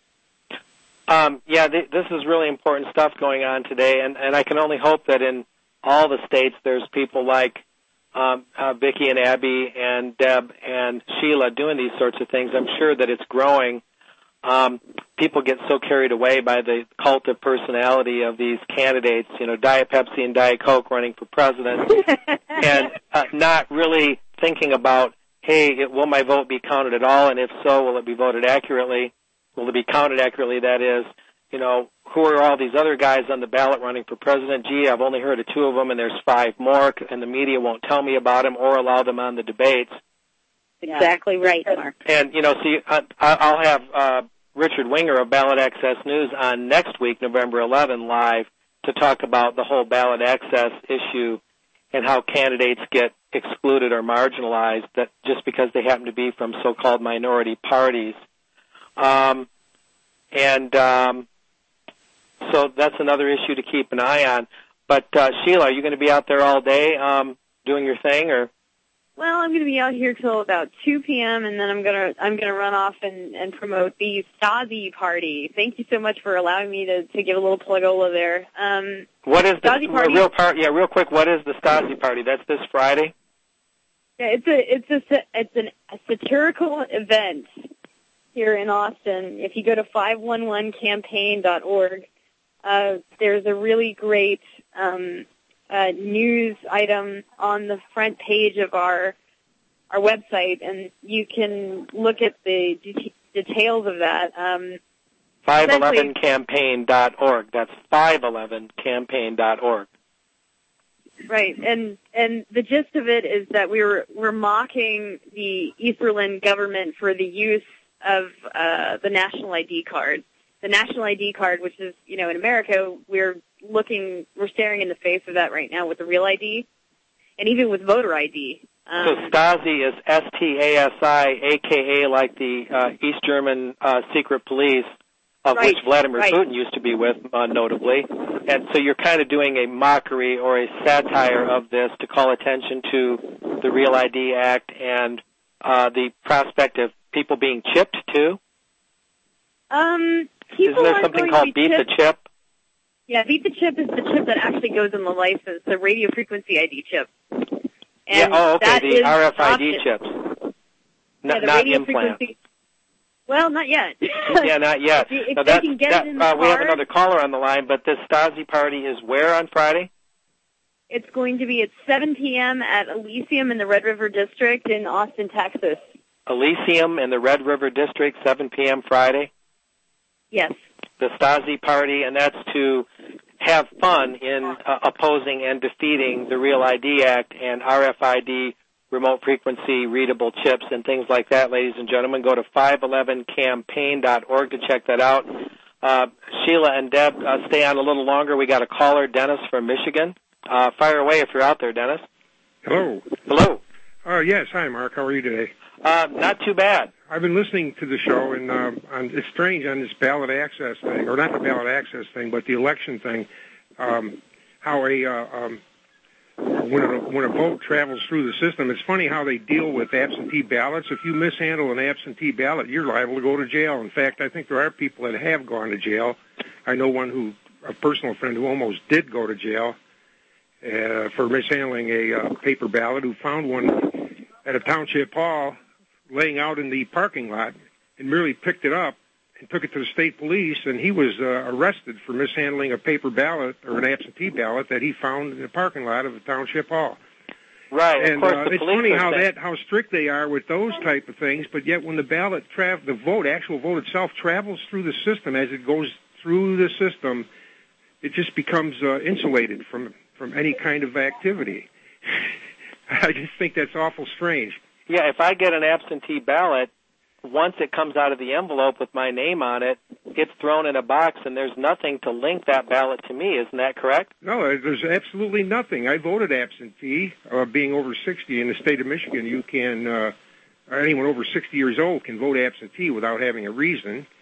Um, yeah, th- this is really important stuff going on today, and, and I can only hope that in all the states there's people like um, uh, Vicki and Abby and Deb and Sheila doing these sorts of things. I'm sure that it's growing. Um, people get so carried away by the cult of personality of these candidates, you know, Diet Pepsi and Diet Coke running for president, and uh, not really thinking about, hey, it, will my vote be counted at all, and if so, will it be voted accurately? Will it be counted accurately? That is, you know, who are all these other guys on the ballot running for president? Gee, I've only heard of two of them, and there's five more, and the media won't tell me about them or allow them on the debates. Exactly right, Mark. And, you know, see, I, I'll have uh, Richard Winger of Ballot Access News on next week, November eleventh, live to talk about the whole ballot access issue and how candidates get excluded or marginalized that just because they happen to be from so-called minority parties. Um, and um, so that's another issue to keep an eye on. But, uh, Sheila, are you going to be out there all day um, doing your thing, or? Well, I'm going to be out here till about two p.m. and then I'm going to I'm going to run off and, and promote the Stasi party. Thank you so much for allowing me to, to give a little plugola there. Um, what is the Stasi party? Real part? Yeah, real quick. What is the Stasi party? That's this Friday. Yeah, it's a it's a it's an, a satirical event here in Austin. If you go to five one one campaign dot org, uh, there's a really great um, uh, news item on the front page of our our website, and you can look at the de- details of that. Um, five eleven campaign dot org. That's five eleven campaign dot org. Right, and and the gist of it is that we were we're mocking the Easterlin government for the use of uh, the national I D card. The national I D card, which is, you know, in America, we're looking, we're staring in the face of that right now with the real I D, and even with voter I D. Um, so Stasi is S T A S I, A K A like the uh, East German uh, secret police, of right, which Vladimir right. Putin used to be with, uh, notably. And so you're kind of doing a mockery or a satire of this to call attention to the Real I D Act and uh, the prospect of people being chipped, too? Um, people Isn't there aren't something going called to be Beat chipped. the Chip? Yeah, Beat the Chip is the chip that actually goes in the license, the radio frequency I D chip. Yeah, And oh, okay, that the is R F I D option. chips. Yeah, N- the not radio implant. frequency. Well, not yet. Yeah, not yet. If, if Now they that, can get that, it in the uh, we have card, another caller on the line, but this Stasi party is where on Friday? it's going to be at seven p.m. at Elysium in the Red River District in Austin, Texas. Elysium in the Red River District, seven p.m. Friday? Yes. The Stasi party, and that's to have fun in uh, opposing and defeating the Real I D Act and R F I D remote frequency readable chips and things like that, ladies and gentlemen. Go to five eleven campaign dot org to check that out. Uh, Sheila and Deb, uh, stay on a little longer. We got a caller, Dennis from Michigan. Uh, fire away if you're out there, Dennis. Hello. Hello. Uh, yes, hi, Mark. How are you today? Uh, not too bad. I've been listening to the show, and um, on, it's strange on this ballot access thing, or not the ballot access thing, but the election thing, um, how a uh, um, when a when a vote travels through the system, it's funny how they deal with absentee ballots. If you mishandle an absentee ballot, you're liable to go to jail. In fact, I think there are people that have gone to jail. I know one who, a personal friend who almost did go to jail uh, for mishandling a uh, paper ballot, who found one at a township hall laying out in the parking lot and merely picked it up and took it to the state police, and he was uh, arrested for mishandling a paper ballot or an absentee ballot that he found in the parking lot of the township hall. Right, and of course, uh, the it's police funny are how saying- that how strict they are with those type of things, but yet when the ballot tra- the vote, actual vote itself, travels through the system as it goes through the system, it just becomes uh, insulated from from any kind of activity. I just think that's awful strange. Yeah, if I get an absentee ballot, once it comes out of the envelope with my name on it, it's thrown in a box, and there's nothing to link that ballot to me. Isn't that correct? No, there's absolutely nothing. I voted absentee. Uh, being over sixty in the state of Michigan, you can, uh, anyone over sixty years old can vote absentee without having a reason.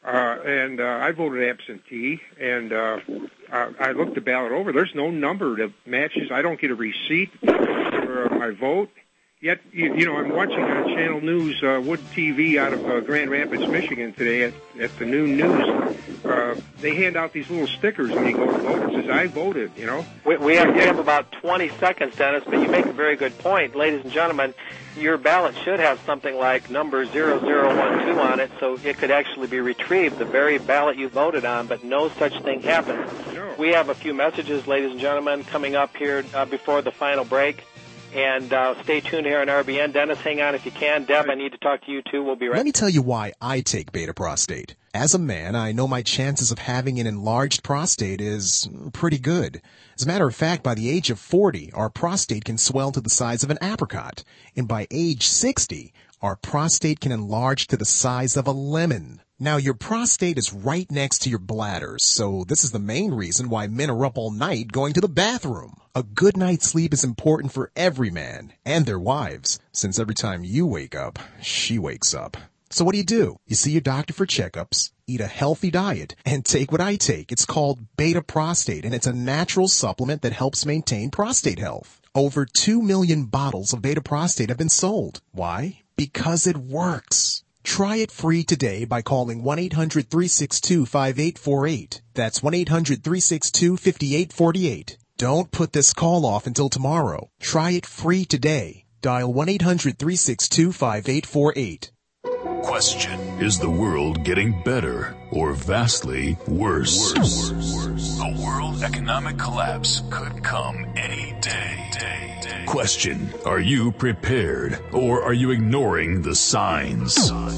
Uh, and uh, I voted absentee, and uh, I, I looked the ballot over. There's no number that matches. I don't get a receipt for uh, my vote. Yet, you, you know, I'm watching on Channel News, uh, Wood T V out of uh, Grand Rapids, Michigan today at, at the noon news. Uh, they hand out these little stickers when you go to vote. It says, I voted, you know. We, we, have, we have about twenty seconds, Dennis, but you make a very good point. Ladies and gentlemen, your ballot should have something like number zero zero one two on it, so it could actually be retrieved, the very ballot you voted on, but no such thing happened. No. We have a few messages, ladies and gentlemen, coming up here uh, before the final break. And uh, stay tuned here on R B N. Dennis, hang on if you can. Deb, I need to talk to you too. We'll be right back. Let me tell you why I take Beta Prostate. As a man, I know my chances of having an enlarged prostate is pretty good. As a matter of fact, by the age of forty, our prostate can swell to the size of an apricot. And by age sixty, our prostate can enlarge to the size of a lemon. Now, your prostate is right next to your bladder, so this is the main reason why men are up all night going to the bathroom. A good night's sleep is important for every man and their wives, since every time you wake up, she wakes up. So what do you do? You see your doctor for checkups, eat a healthy diet, and take what I take. It's called Beta Prostate, and it's a natural supplement that helps maintain prostate health. Over two million bottles of Beta Prostate have been sold. Why? Because it works. Try it free today by calling one eight hundred three six two five eight four eight. That's one eight hundred three six two five eight four eight. Don't put this call off until tomorrow. Try it free today. Dial one eight hundred three six two five eight four eight. Question: is the world getting better or vastly worse? Worse. Worse. A world economic collapse could come any day. day, day. Question: are you prepared or are you ignoring the signs?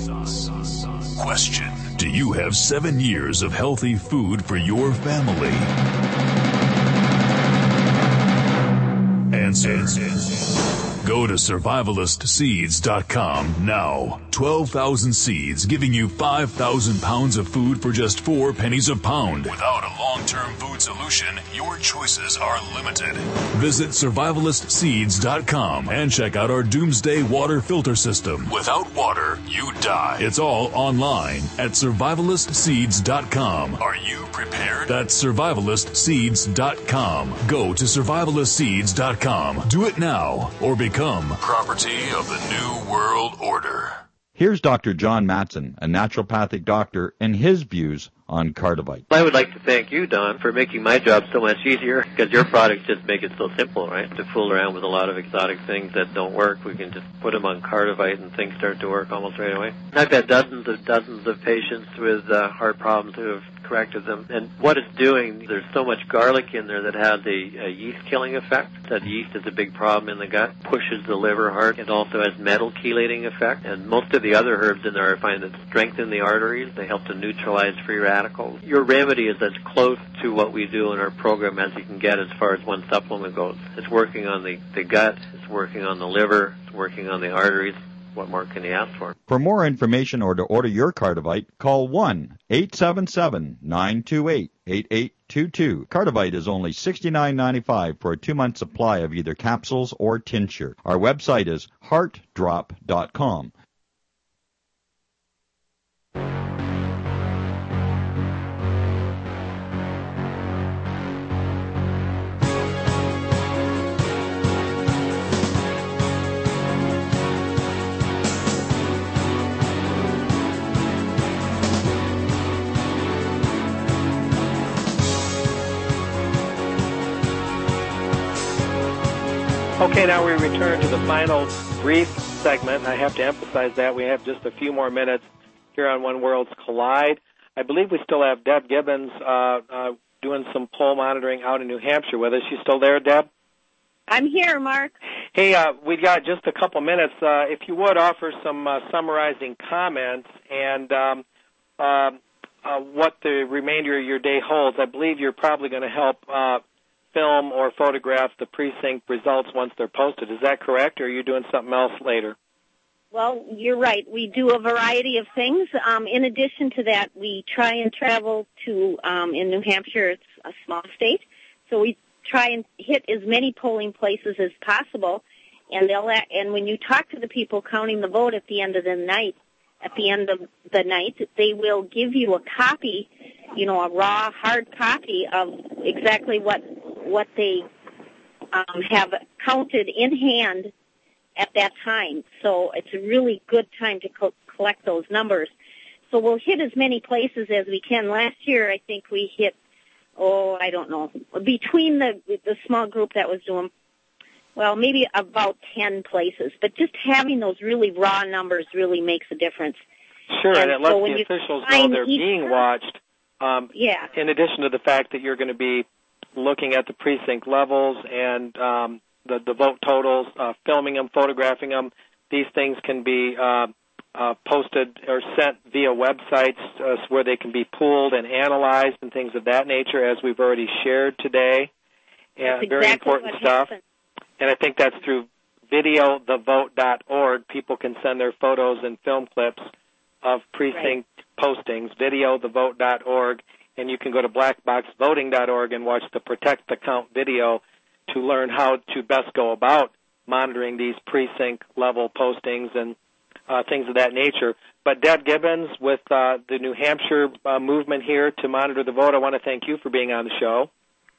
Question: do you have seven years of healthy food for your family? Answer. Go to survivalist seeds dot com now. twelve thousand seeds giving you five thousand pounds of food for just four pennies a pound. Without a long-term food solution, your choices are limited. Visit survivalist seeds dot com and check out our Doomsday Water Filter System. Without water, you die. It's all online at survivalist seeds dot com. Are you prepared? That's survivalist seeds dot com. Go to survivalist seeds dot com. Do it now or become property of the New World Order. Here's Doctor John Matson, a naturopathic doctor, and his views on Cardivite. I would like to thank you, Don, for making my job so much easier, because your products just make it so simple, right? To fool around with a lot of exotic things that don't work, we can just put them on Cardivite and things start to work almost right away. I've had dozens of dozens of patients with uh, heart problems who have corrected them. And what it's doing, there's so much garlic in there that has a, a yeast-killing effect. That yeast is a big problem in the gut, pushes the liver hard. It also has metal chelating effect. And most of the other herbs in there I find that strengthen the arteries. They help to neutralize free radicals. Your remedy is as close to what we do in our program as you can get as far as one supplement goes. It's working on the, the gut, it's working on the liver, it's working on the arteries. What more can you ask for? For more information or to order your Cardivite, call one eight seven seven nine two eight eight eight two two. Cardivite is only sixty-nine ninety-five for a two-month supply of either capsules or tincture. Our website is heart drop dot com. Okay, now we return to the final brief segment. I have to emphasize that we have just a few more minutes here on When Worlds Collide. I believe we still have Deb Gibbons uh, uh, doing some poll monitoring out in New Hampshire with us. You still there, Deb? I'm here, Mark. Hey, uh, we've got just a couple minutes. Uh, if you would offer some uh, summarizing comments and um, uh, uh, what the remainder of your day holds. I believe you're probably going to help uh, film or photograph the precinct results once they're posted. Is that correct, or are you doing something else later? Well, you're right. We do a variety of things. Um, in addition to that, we try and travel to, um, in New Hampshire, it's a small state, so we try and hit as many polling places as possible. And they'll, and when you talk to the people counting the vote at the end of the night, at the end of the night, they will give you a copy, you know, a raw, hard copy of exactly what what they um, have counted in hand at that time. So it's a really good time to co- collect those numbers. So we'll hit as many places as we can. Last year, I think we hit, oh, I don't know, between the the small group that was doing, well, maybe about ten places. But just having those really raw numbers really makes a difference. Sure, and, and it lets so the officials know they're being time, watched. Um, yeah. In addition to the fact that you're going to be looking at the precinct levels and um, the, the vote totals, uh, filming them, photographing them, these things can be uh, uh, posted or sent via websites uh, where they can be pooled and analyzed and things of that nature, as we've already shared today. That's Yeah, very exactly important what stuff. happened. And I think that's through video the vote dot org. People can send their photos and film clips of precinct right. postings, video the vote dot org, and you can go to black box voting dot org and watch the Protect the Count video to learn how to best go about monitoring these precinct-level postings and uh, things of that nature. But Deb Gibbons, with uh, the New Hampshire uh, movement here to monitor the vote, I want to thank you for being on the show.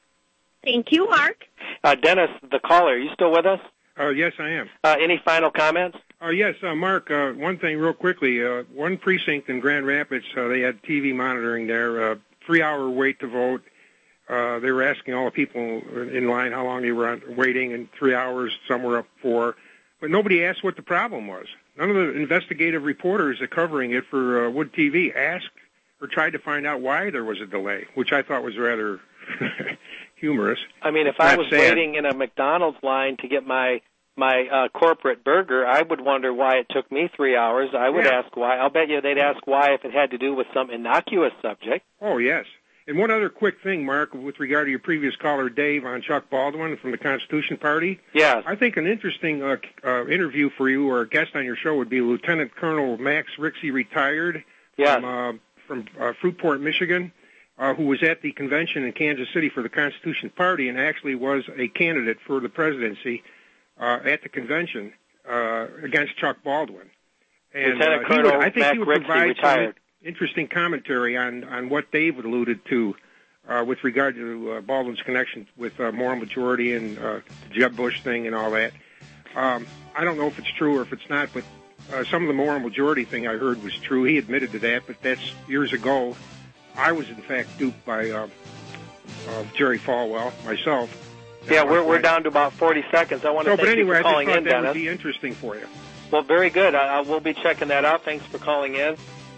Thank you, Mark. Uh, Dennis, the caller, are you still with us? Uh, yes, I am. Uh, any final comments? Uh, yes, uh, Mark, uh, one thing real quickly. Uh, one precinct in Grand Rapids, uh, they had T V monitoring there, uh, three-hour wait to vote. Uh, they were asking all the people in line how long they were waiting, and three hours, some were up four. But nobody asked what the problem was. None of the investigative reporters that covering it for uh, Wood T V asked or tried to find out why there was a delay, which I thought was rather humorous. I mean, if Not I was sad. waiting in a McDonald's line to get my my uh, corporate burger, I would wonder why it took me three hours. I would Yeah. ask why. I'll bet you they'd ask why if it had to do with some innocuous subject. Oh, yes. And one other quick thing, Mark, with regard to your previous caller, Dave, on Chuck Baldwin from the Constitution Party. Yes. I think an interesting uh, uh, interview for you or a guest on your show would be Lieutenant Colonel Max Rixey, retired Yes. from, uh, from uh, Fruitport, Michigan, uh, who was at the convention in Kansas City for the Constitution Party and actually was a candidate for the presidency uh, at the convention uh, against Chuck Baldwin. And Lieutenant uh, he Colonel would, I think Mac he would Rixey, provide retired. some interesting commentary on, on what Dave alluded to uh, with regard to uh, Baldwin's connection with uh, moral majority and uh, the Jeb Bush thing and all that. Um, I don't know if it's true or if it's not, but uh, some of the moral majority thing I heard was true. He admitted to that, but that's years ago. I was, in fact, duped by uh, uh, Jerry Falwell, myself. Yeah, we're we're down to about forty seconds. I want to So, thank but anyway, you I for just calling thought in, that Dennis. would be interesting for you. Well, very good. I, I will be checking that out. Thanks for calling in.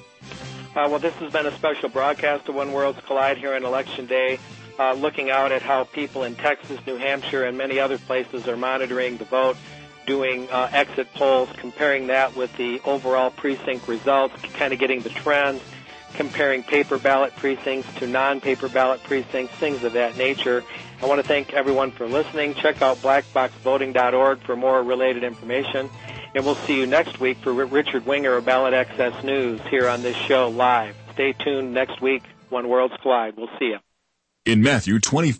Uh, well, this has been a special broadcast of When Worlds Collide here on Election Day, uh, looking out at how people in Texas, New Hampshire, and many other places are monitoring the vote, doing uh, exit polls, comparing that with the overall precinct results, kind of getting the trends, comparing paper ballot precincts to non-paper ballot precincts, things of that nature. I want to thank everyone for listening. Check out black box voting dot org for more related information. And we'll see you next week for Richard Winger of Ballot Access News here on this show live. Stay tuned next week when Worlds Collide. We'll see you. In Matthew twenty